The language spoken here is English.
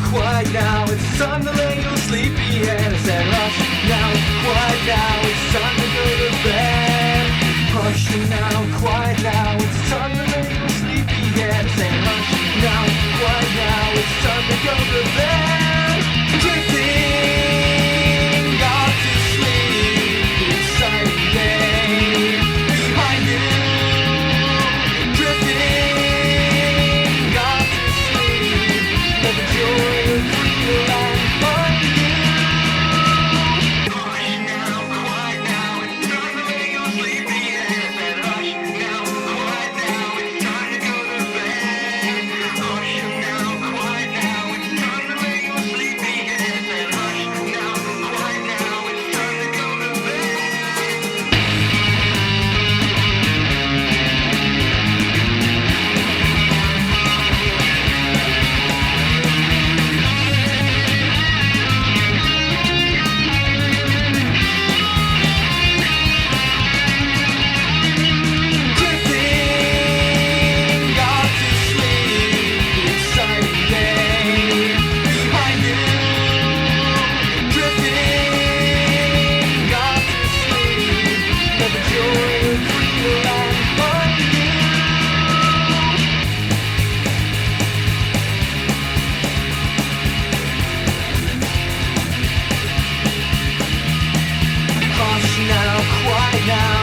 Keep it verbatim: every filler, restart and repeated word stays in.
quiet now, it's time to lay your sleepy head. I said hush now, quiet now, it's time to go to bed. Hush now, quiet now, it's time to lay your sleepy head. I said hush now, quiet now, it's time to go to bed. Drifting off to sleep, exciting day behind you. Drifting off to sleep, let the joy of freedom find you. Hush now, quiet now, it's time to lay your sleepy head. Hush now, quiet now, it's time to go to bed. Hush now, quiet now, it's time to lay your sleepy head. Hush now, quiet now, it's time to go to bed. Drifting off to sleep, exciting day behind you. Drifting off to sleep, let the joy of freedom find you. Hush now, quiet now,